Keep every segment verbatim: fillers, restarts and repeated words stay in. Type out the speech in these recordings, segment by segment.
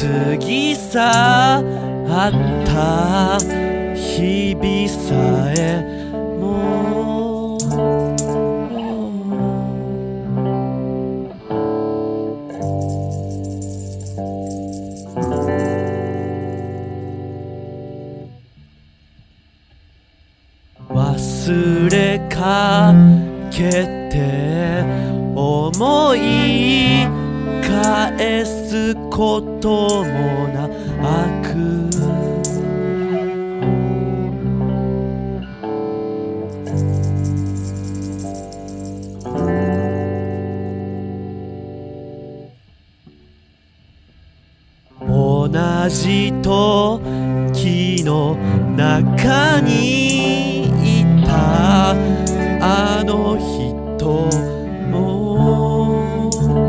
過ぎ去った日々さえも忘れかけて思い返すこともなく同じ時の中にいたあの人も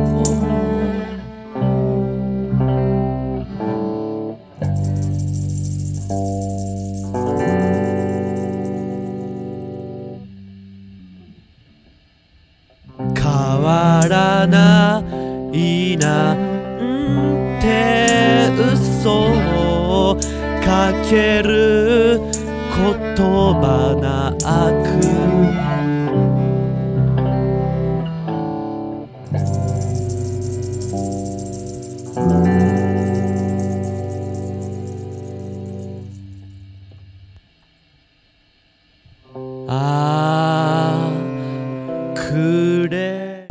変わらないなんて嘘をかける言葉なく